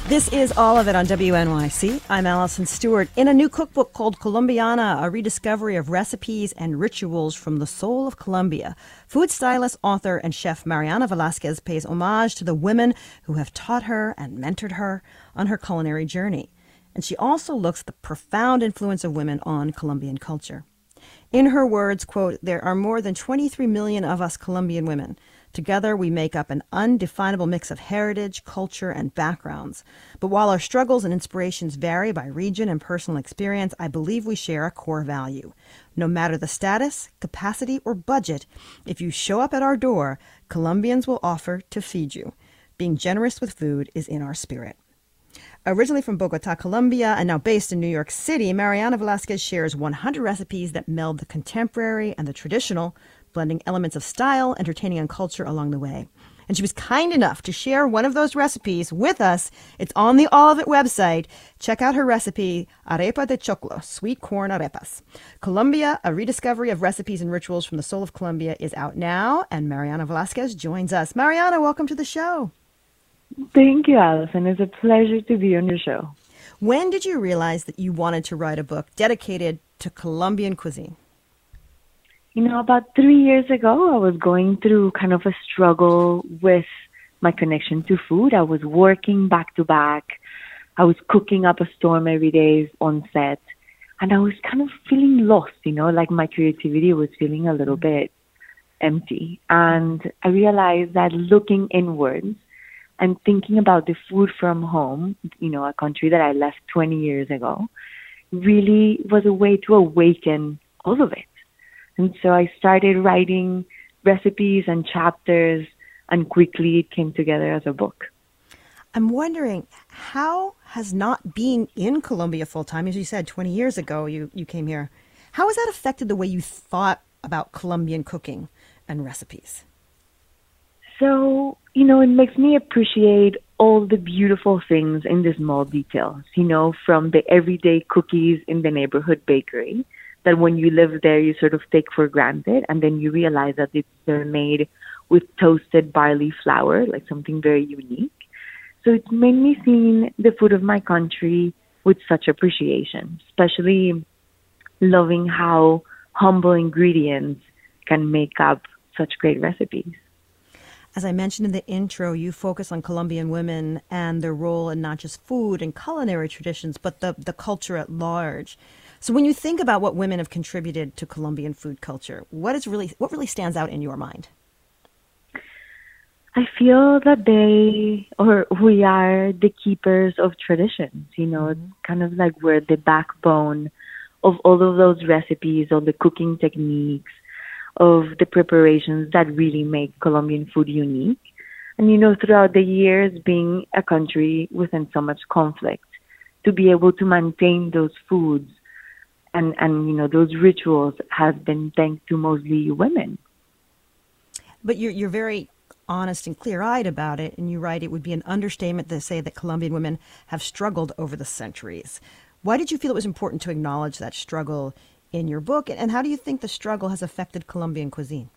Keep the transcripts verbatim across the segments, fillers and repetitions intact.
This is All of It on W N Y C. I'm Allison Stewart. In a new cookbook called Colombiana, a rediscovery of recipes and rituals from the soul of Colombia, food stylist, author, and chef Mariana Velasquez pays homage to the women who have taught her and mentored her on her culinary journey. And she also looks at the profound influence of women on Colombian culture. In her words, quote, "There are more than twenty-three million of us Colombian women. Together, we make up an undefinable mix of heritage, culture, and backgrounds. But while our struggles and inspirations vary by region and personal experience, I believe we share a core value. No matter the status, capacity, or budget, if you show up at our door, Colombians will offer to feed you. Being generous with food is in our spirit." Originally from Bogota, Colombia, and now based in New York City, Mariana Velasquez shares one hundred recipes that meld the contemporary and the traditional, blending elements of style, entertaining, and culture along the way. And she was kind enough to share one of those recipes with us. It's on the All of It website. Check out her recipe, arepa de choclo, sweet corn arepas. Colombia, a rediscovery of recipes and rituals from the soul of Colombia, is out now, and Mariana Velasquez joins us. Mariana, welcome to the show. Thank you, Allison. It's a pleasure to be on your show. When did you realize that you wanted to write a book dedicated to Colombian cuisine? You know, about three years ago, I was going through kind of a struggle with my connection to food. I was working back to back. I was cooking up a storm every day on set. And I was kind of feeling lost, you know, like my creativity was feeling a little bit empty. And I realized that looking inwards and thinking about the food from home, you know, a country that I left twenty years ago, really was a way to awaken all of it. And so I started writing recipes and chapters, and quickly it came together as a book. I'm wondering, how has not being in Colombia full time, as you said, twenty years ago you, you came here, how has that affected the way you thought about Colombian cooking and recipes? So, you know, it makes me appreciate all the beautiful things in the small details, you know, from the everyday cookies in the neighborhood bakery that when you live there, you sort of take for granted. And then you realize that it's, they're made with toasted barley flour, like something very unique. So it's made me see the food of my country with such appreciation, especially loving how humble ingredients can make up such great recipes. As I mentioned in the intro, you focus on Colombian women and their role in not just food and culinary traditions, but the, the culture at large. So when you think about what women have contributed to Colombian food culture, what is really what really stands out in your mind? I feel that they, or we are the keepers of traditions, you know, mm-hmm. It's kind of like we're the backbone of all of those recipes, all the cooking techniques, of the preparations that really make Colombian food unique. And, you know, throughout the years, being a country within so much conflict, to be able to maintain those foods and, and you know, those rituals has been thanks to mostly women. But you're, you're very honest and clear-eyed about it, and you write it would be an understatement to say that Colombian women have struggled over the centuries. Why did you feel it was important to acknowledge that struggle in your book, and how do you think the struggle has affected Colombian cuisine?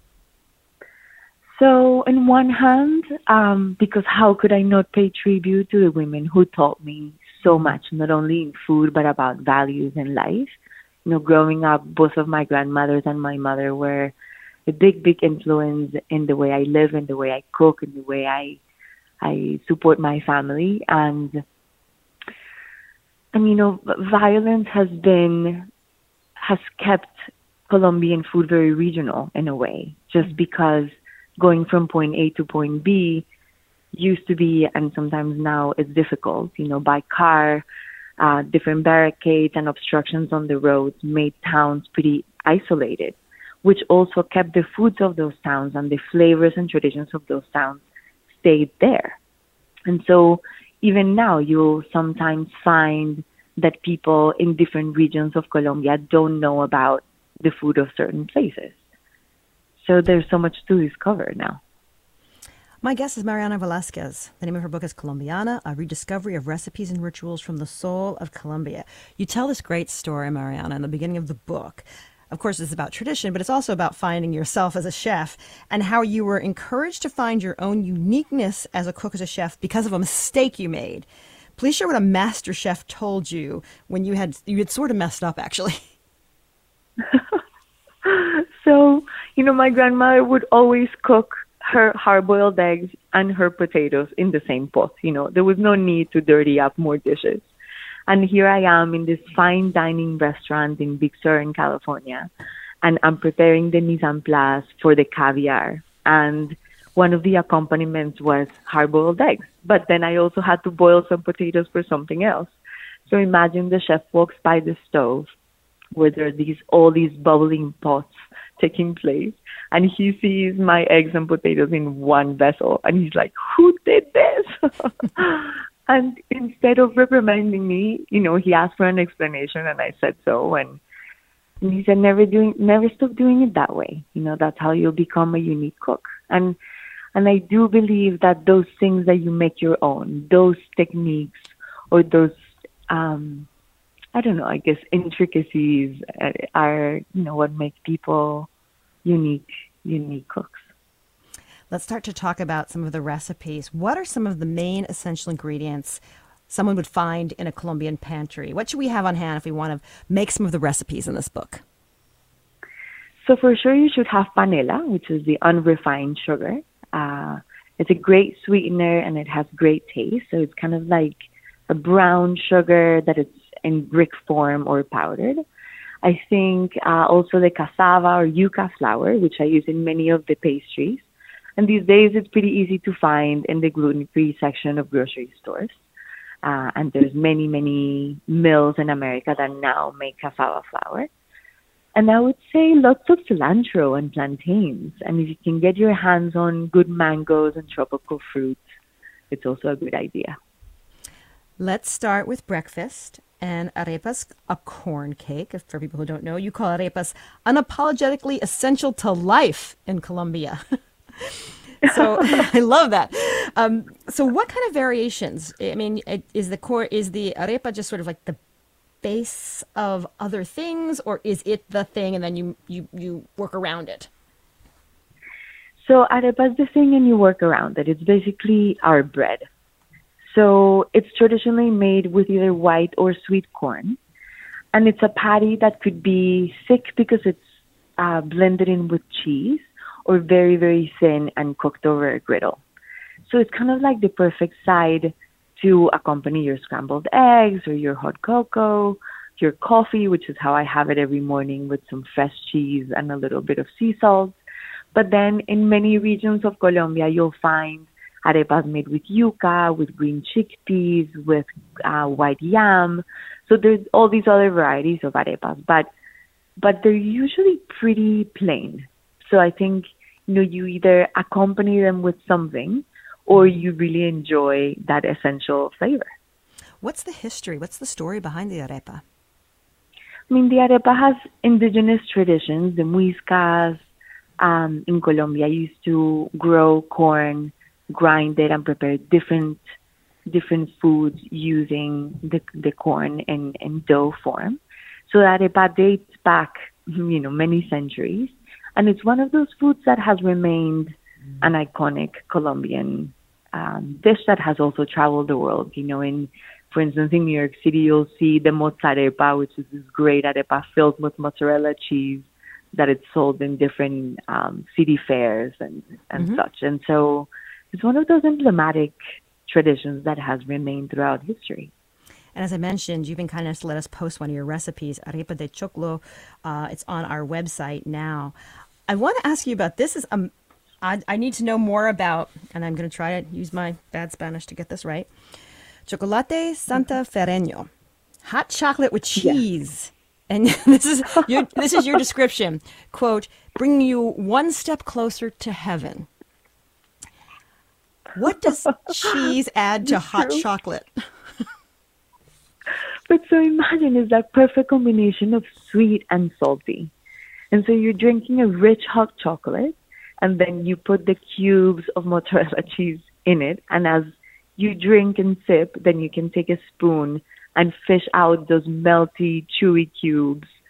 So, on one hand, um, because how could I not pay tribute to the women who taught me so much, not only in food, but about values and life. You know, growing up, both of my grandmothers and my mother were a big, big influence in the way I live, in the way I cook, in the way I I support my family. And, and you know, violence has been has kept Colombian food very regional in a way, just because going from point A to point B used to be, and sometimes now it's difficult, you know, by car, uh, different barricades and obstructions on the roads made towns pretty isolated, which also kept the foods of those towns and the flavors and traditions of those towns stayed there. And so even now you'll sometimes find that people in different regions of Colombia don't know about the food of certain places. So there's so much to discover now. My guest is Mariana Velasquez. The name of her book is Colombiana, a rediscovery of recipes and rituals from the soul of Colombia. You tell this great story, Mariana, in the beginning of the book of course, it's about tradition, but it's also about finding yourself as a chef and how you were encouraged to find your own uniqueness as a cook, as a chef, because of a mistake you made. Please share what a master chef told you when you had you had sort of messed up, actually. So, you know, my grandmother would always cook her hard-boiled eggs and her potatoes in the same pot. You know, there was no need to dirty up more dishes. And here I am in this fine dining restaurant in Big Sur in California, and I'm preparing the mise en place for the caviar. And one of the accompaniments was hard-boiled eggs. But then I also had to boil some potatoes for something else. So imagine the chef walks by the stove where there are these, all these bubbling pots taking place, and he sees my eggs and potatoes in one vessel, and he's like, who did this? And instead of reprimanding me, you know, he asked for an explanation, and I said so, and, and he said, never doing, never stop doing it that way. You know, that's how you'll become a unique cook. And and I do believe that those things that you make your own, those techniques or those, um, I don't know, I guess intricacies are, you know, what make people unique, unique cooks. Let's start to talk about some of the recipes. What are some of the main essential ingredients someone would find in a Colombian pantry? What should we have on hand if we want to make some of the recipes in this book? So for sure, you should have panela, which is the unrefined sugar. Uh, it's a great sweetener and it has great taste. So it's kind of like a brown sugar that it's in brick form or powdered. I think uh, also the cassava or yuca flour, which I use in many of the pastries. And these days it's pretty easy to find in the gluten-free section of grocery stores. Uh, and there's many, many mills in America that now make cassava flour. And I would say lots of cilantro and plantains. And if you can get your hands on good mangoes and tropical fruits, it's also a good idea. Let's start with breakfast. And arepas, a corn cake. For people who don't know, you call arepas unapologetically essential to life in Colombia. So I love that. Um, so what kind of variations? I mean, is the core is the arepa just sort of like the base of other things, or is it the thing and then you you, you work around it? So arepa is the thing and you work around it. It's basically our bread. So it's traditionally made with either white or sweet corn. And it's a patty that could be thick because it's uh, blended in with cheese, or very, very thin and cooked over a griddle. So it's kind of like the perfect side to accompany your scrambled eggs or your hot cocoa, your coffee, which is how I have it every morning with some fresh cheese and a little bit of sea salt. But then in many regions of Colombia, you'll find arepas made with yuca, with green chickpeas, with uh, white yam. So there's all these other varieties of arepas, but but they're usually pretty plain. So I think, you know, you either accompany them with something or you really enjoy that essential flavor. What's the history? What's the story behind the arepa? I mean, the arepa has indigenous traditions. The Muiscas um, in Colombia used to grow corn, grind it, and prepare different different foods using the the corn in, in dough form. So the arepa dates back, you know, many centuries. And it's one of those foods that has remained an iconic Colombian um, dish that has also traveled the world. You know, in, for instance, in New York City, you'll see the mozzarella, which is this great arepa filled with mozzarella cheese that it's sold in different um, city fairs and, and mm-hmm. such. And so it's one of those emblematic traditions that has remained throughout history. And as I mentioned, you've been kind enough to let us post one of your recipes, arepa de choclo. Uh, it's on our website now. I want to ask you about this. Is um, I, I need to know more about, and I'm going to try to use my bad Spanish to get this right. Chocolate santafereño, hot chocolate with cheese. Yeah. And this is your, this is your description. Quote, bringing you one step closer to heaven. What does cheese add to hot true. chocolate? But so imagine, it's that perfect combination of sweet and salty. And so you're drinking a rich hot chocolate, and then you put the cubes of mozzarella cheese in it. And as you drink and sip, then you can take a spoon and fish out those melty, chewy cubes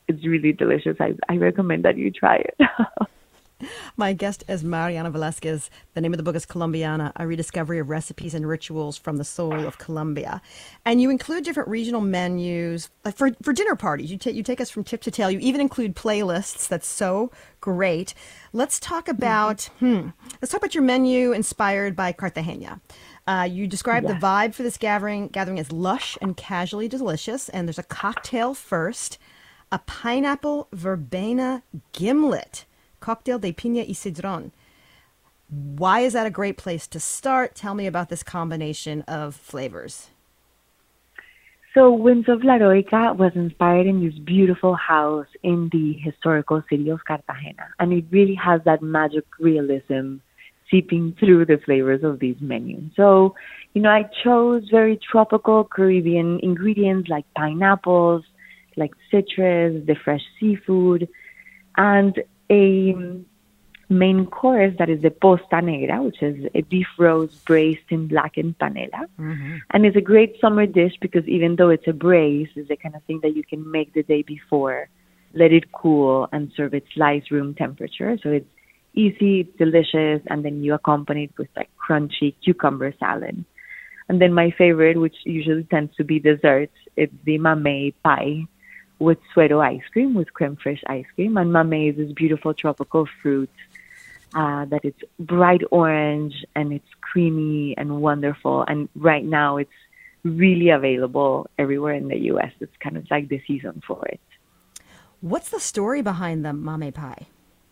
it's really delicious. I, I recommend that you try it. My guest is Mariana Velasquez. The name of the book is Colombiana, A Rediscovery of Recipes and Rituals from the Soul of Colombia. And you include different regional menus like for, for dinner parties. You, ta- you take us from tip to tail. You even include playlists. That's so great. Let's talk about, mm-hmm. hmm, let's talk about your menu inspired by Cartagena. Uh, you describe yeah. the vibe for this gathering, gathering as lush and casually delicious. And there's a cocktail first, a pineapple verbena gimlet. Cocktail de piña y cedrón. Why is that a great place to start? Tell me about this combination of flavors. So Winds of La Heroica was inspired in this beautiful house in the historical city of Cartagena. And it really has that magic realism seeping through the flavors of these menus. So, you know, I chose very tropical Caribbean ingredients like pineapples, like citrus, the fresh seafood, and a main course that is the posta negra, which is a beef roast braised in blackened panela. Mm-hmm. And it's a great summer dish because even though it's a braise, it's the kind of thing that you can make the day before, let it cool, and serve it slice room temperature. So it's easy, it's delicious, and then you accompany it with like crunchy cucumber salad. And then my favorite, which usually tends to be desserts, it's the mamey pie, with suero ice cream, with creme fraiche ice cream. And mamey is this beautiful tropical fruit uh, that it's bright orange and it's creamy and wonderful. And right now it's really available everywhere in the U S. It's kind of like the season for it. What's the story behind the mamey pie?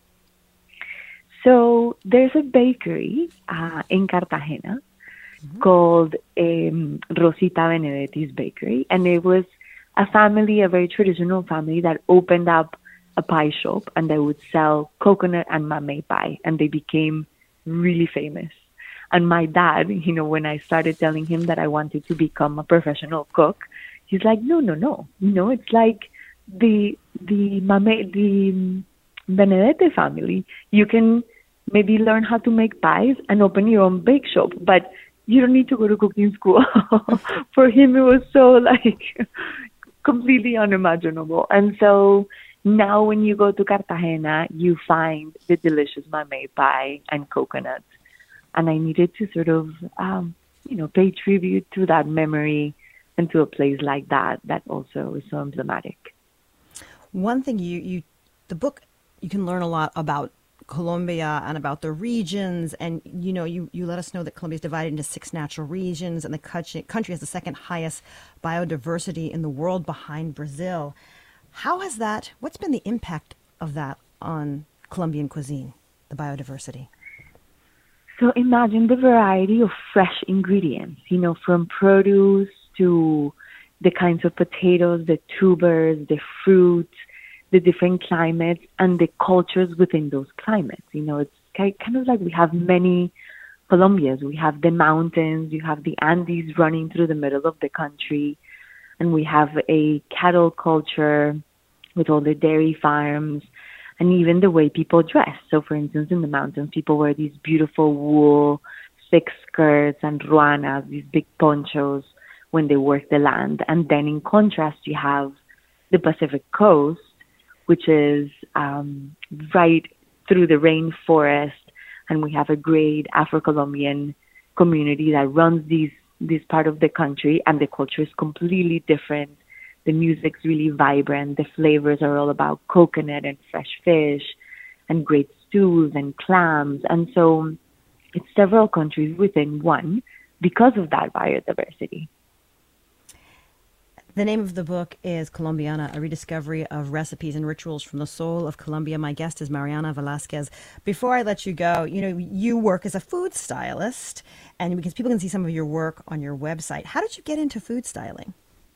So there's a bakery uh, in Cartagena mm-hmm. called um, Rosita Benedetti's Bakery. And it was a family, a very traditional family that opened up a pie shop and they would sell coconut and mamey pie, and they became really famous. And my dad, you know, when I started telling him that I wanted to become a professional cook, he's like, no, no, no. You know, it's like the, the mamey, the Benedetti family. You can maybe learn how to make pies and open your own bake shop, but you don't need to go to cooking school. For him, it was so like completely unimaginable. And so now when you go to Cartagena, you find the delicious mamey pie and coconut. And I needed to sort of, um, you know, pay tribute to that memory and to a place like that, that also is so emblematic. One thing you, you the book, you can learn a lot about Colombia and about the regions. And, you know, you, you let us know that Colombia is divided into six natural regions, and the country, country has the second highest biodiversity in the world behind Brazil. How has that, what's been the impact of that on Colombian cuisine, the biodiversity? So imagine the variety of fresh ingredients, you know, from produce to the kinds of potatoes, the tubers, the fruits, the different climates and the cultures within those climates. You know, it's kind of like we have many Colombias. We have the mountains, you have the Andes running through the middle of the country, and we have a cattle culture with all the dairy farms, and even the way people dress. So, for instance, in the mountains, people wear these beautiful wool, thick skirts and ruanas, these big ponchos when they work the land. And then in contrast, you have the Pacific coast, which is um, right through the rainforest, and we have a great Afro-Colombian community that runs these this part of the country, and the culture is completely different. The music's really vibrant. The flavors are all about coconut and fresh fish and great stews and clams. And so it's several countries within one because of that biodiversity. The name of the book is Colombiana, A Rediscovery of Recipes and Rituals from the Soul of Colombia. My guest is Mariana Velasquez. Before I let you go, you know, you work as a food stylist, and because people can see some of your work on your website. How did you get into food styling?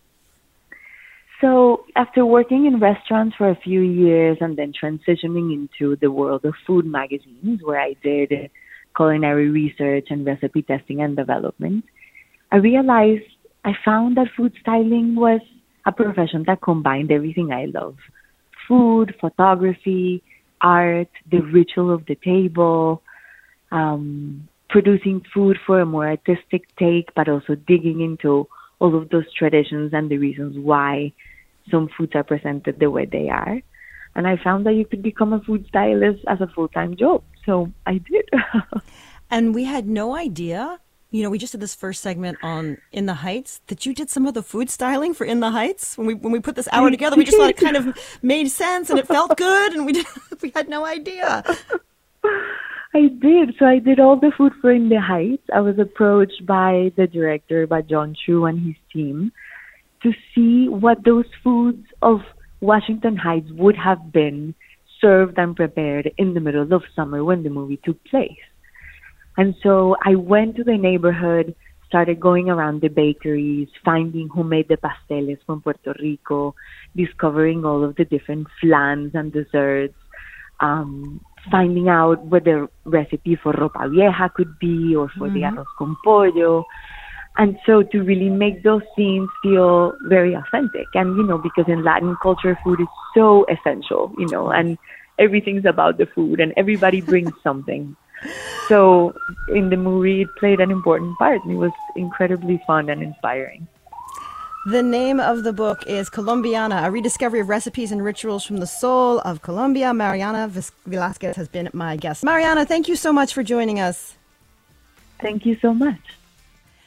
So after working in restaurants for a few years and then transitioning into the world of food magazines, where I did culinary research and recipe testing and development, I realized I found that food styling was a profession that combined everything I love. Food, photography, art, the ritual of the table, um, producing food for a more artistic take, but also digging into all of those traditions and the reasons why some foods are presented the way they are. And I found that you could become a food stylist as a full-time job. So I did. And we had no idea, you know, we just did this first segment on In the Heights, that you did some of the food styling for In the Heights. When we when we put this hour together, we just thought it kind of made sense and it felt good, and we did, we had no idea. I did. So I did all the food for In the Heights. I was approached by the director, by John Chu and his team, to see what those foods of Washington Heights would have been served and prepared in the middle of summer when the movie took place. And so I went to the neighborhood, started going around the bakeries, finding who made the pasteles from Puerto Rico, discovering all of the different flans and desserts, um, finding out what the recipe for ropa vieja could be, or for mm-hmm. the arroz con pollo. And so to really make those scenes feel very authentic. And, you know, because in Latin culture, food is so essential, you know, and everything's about the food and everybody brings something. So in the movie, it played an important part, and it was incredibly fun and inspiring. The name of the book is Colombiana, a rediscovery of recipes and rituals from the soul of Colombia. Mariana Velasquez has been my guest. Mariana, thank you so much for joining us. Thank you so much.